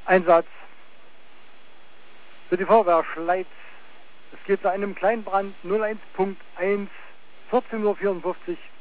Einsatz für die Feuerwehr Schleiz. Es geht zu einem Kleinbrand 01.1, 14:54 Uhr.